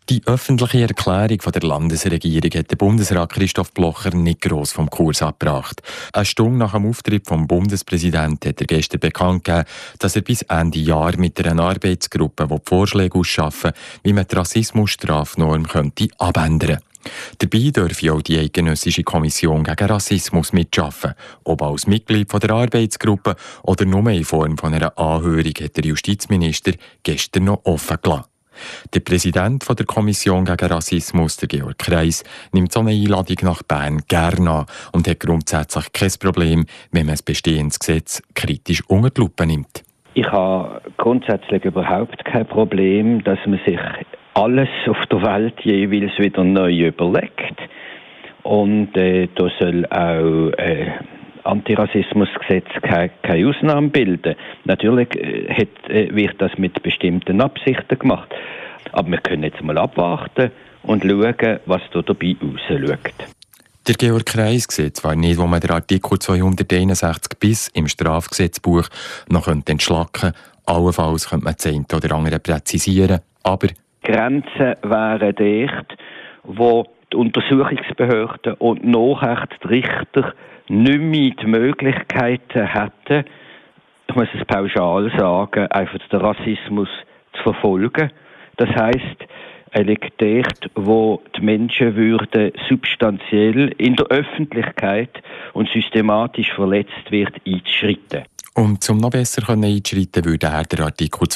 Die öffentliche Erklärung von der Landesregierung hat der Bundesrat Christoph Blocher nicht gross vom Kurs abgebracht. Eine Stunde nach dem Auftritt vom Bundespräsidenten hat er gestern bekannt gegeben, dass er bis Ende Jahr mit einer Arbeitsgruppe, die Vorschläge ausschaffen, wie man die Rassismusstrafnorm könnte abändern. Dabei dürfe auch die Eidgenössische Kommission gegen Rassismus mitarbeiten. Ob als Mitglied der Arbeitsgruppe oder nur in Form von einer Anhörung, hat der Justizminister gestern noch offen gelassen. Der Präsident der Kommission gegen Rassismus, der Georg Kreis, nimmt so eine Einladung nach Bern gerne an und hat grundsätzlich kein Problem, wenn man ein bestehendes Gesetz kritisch unter die Lupe nimmt. Ich habe grundsätzlich überhaupt kein Problem, dass man sich alles auf der Welt jeweils wieder neu überlegt. Und da soll auch Antirassismusgesetz keine Ausnahme bilden. Natürlich wird das mit bestimmten Absichten gemacht. Aber wir können jetzt mal abwarten und schauen, was da dabei rausschaut. Der Georg Kreis sieht zwar nicht, wo man den Artikel 261 bis im Strafgesetzbuch noch entschlacken könnte. Allenfalls könnte man das eine oder andere präzisieren, aber Grenzen wären dort, wo die Untersuchungsbehörden und nachher die Richter nicht mehr die Möglichkeiten hätten, ich muss es pauschal sagen, einfach den Rassismus zu verfolgen. Das heisst, er liegt dort, wo die Menschenwürde substanziell in der Öffentlichkeit und systematisch verletzt wird, einzuschreiten. Und um noch besser einzuschreiten, würde er den Artikel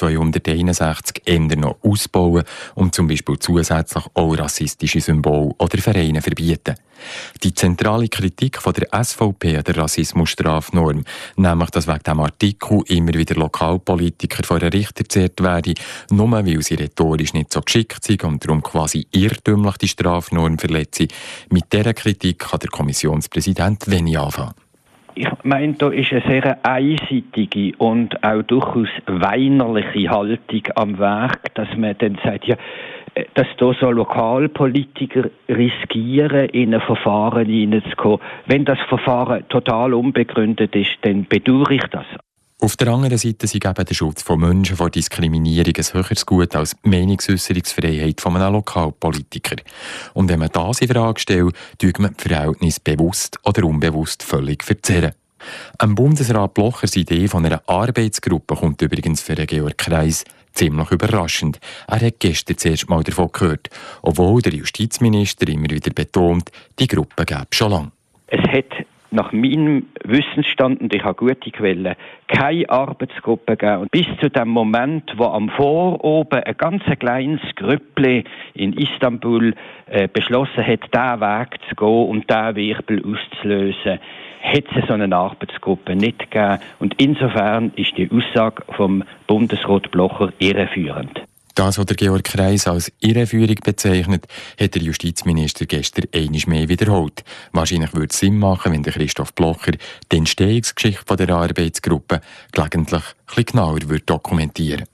261 eher noch ausbauen und zum Beispiel zusätzlich auch rassistische Symbole oder Vereine verbieten. Die zentrale Kritik von der SVP an der Rassismusstrafnorm, nämlich dass wegen diesem Artikel immer wieder Lokalpolitiker vor einen Richter gezerrt werden, nur weil sie rhetorisch nicht so geschickt sind und darum quasi irrtümlich die Strafnorm verletzen, mit dieser Kritik kann der Kommissionspräsident wenig anfangen. Ich meine, da ist eine sehr einseitige und auch durchaus weinerliche Haltung am Werk, dass man dann sagt, ja, dass da so Lokalpolitiker riskieren, in ein Verfahren hineinzukommen. Wenn das Verfahren total unbegründet ist, dann bedauere ich das. Auf der anderen Seite ist eben der Schutz von Menschen vor Diskriminierung ein höheres Gut als die Meinungsäusserungsfreiheit von einem Lokalpolitiker. Und wenn man das in Frage stellt, tut man die Verhältnisse bewusst oder unbewusst völlig verzerren. Am Bundesrat Blochers Idee von einer Arbeitsgruppe kommt übrigens für den Georg Kreis ziemlich überraschend. Er hat gestern zuerst mal davon gehört, obwohl der Justizminister immer wieder betont, die Gruppe gäbe schon lange. Es hat nach meinem Wissensstand, und ich habe gute Quellen, keine Arbeitsgruppe gegeben. Und bis zu dem Moment, wo am Voroben ein ganz kleines Grüppli in Istanbul beschlossen hat, diesen Weg zu gehen und diesen Wirbel auszulösen, hat es so eine Arbeitsgruppe nicht gegeben. Und insofern ist die Aussage vom Bundesrat Blocher irreführend. Das, was der Georg Kreis als Irreführung bezeichnet, hat der Justizminister gestern einmal mehr wiederholt. Wahrscheinlich würde es Sinn machen, wenn der Christoph Blocher die Entstehungsgeschichte der Arbeitsgruppe gelegentlich etwas genauer dokumentieren würde.